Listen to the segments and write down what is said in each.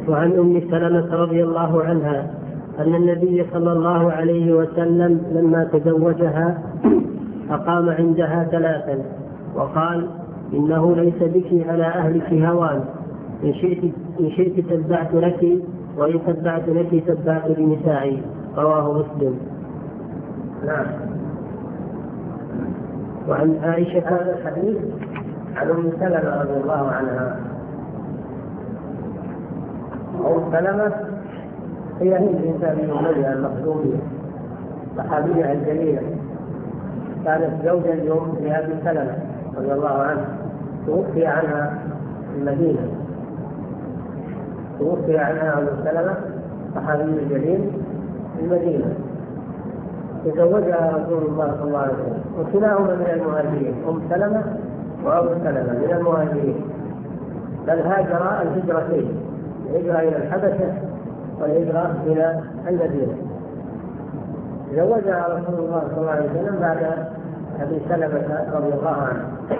وعن أم سلمة رضي الله عنها أن النبي صلى الله عليه وسلم لما تزوجها أقام عندها 3 وقال: إنه ليس بك على أهلك هوان، إن شئت تبعت لك، وإن تبعت لك تبعت لنسائي. رواه مسلم. نعم. وعن عائشة هذا الحديث عن أم سلمة رضي الله عنها. أم سلمة هي هند بنت أبي أمية المخزومية، صحابية الجليلة، كانت زوجا لأبي سلمة رضي الله عنه، توفي عنها في المدينة، توفي عنها أم سلمة صحابي الجليل في المدينة، تزوجها رسول الله صلى الله عليه وسلم، وكلاهما من المهاجرين، أم سلمة وأبو سلمة من المهاجرين، بل هاجرا الهجرتين، الهجرة إلى الحبشة والهجرة إلى المدينة. تزوجها رسول الله صلى الله عليه وسلم بعد أبي سلمة رضي الله عنه،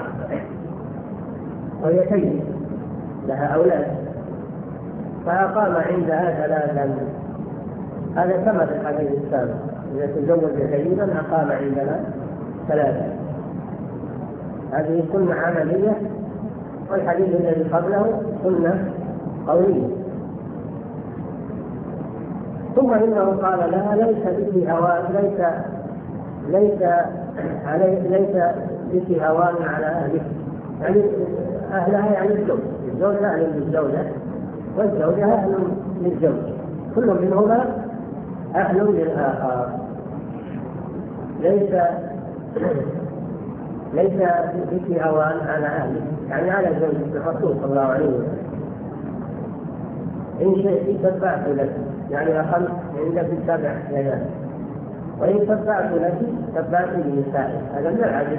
وهي تجد لها أولاد، فأقام عندها 3. هذا كما في الحديث السابق، إذا تزوج سيدا أقام عندنا 3. هذه سنة عملية، والحديث الذي قبله سنة قولية. ثم إنه قال لها: ليس بك هوان، ليس بك هوان على أهلك، يعني أهلها يعني الزوج أهل للزوجة، والزوجة أهل للزوج، كل منهما أهل للآخر. ليس بك هوان على أهلك، يعني على زوجة الرسول صلى الله عليه وسلم. إن شئت تبعت لك، يعني أقل عندك 7 ليال، وإن تبعت لك تبعت لنسائك. هذا من العدل،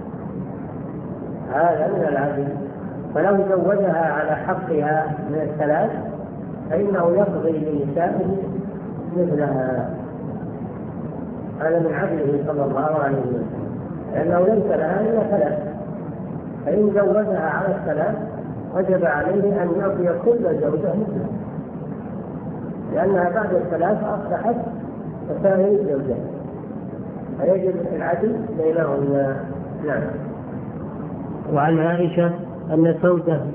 هذا من العدل. فلو زوجها على حقها من 3 فإنه يقضي لنسائه مثلها. هذا من عدله صلى الله عليه وسلم، لأنه ليس لها إلا 3، فإن زوجها على 3 وجب عليه أن يعطي كل زوجة مثلها، لأنها بعد 3 أصبحت تساوي الزوجات، فيجب العدل بينهن. نعم. وعن عائشة أن سودة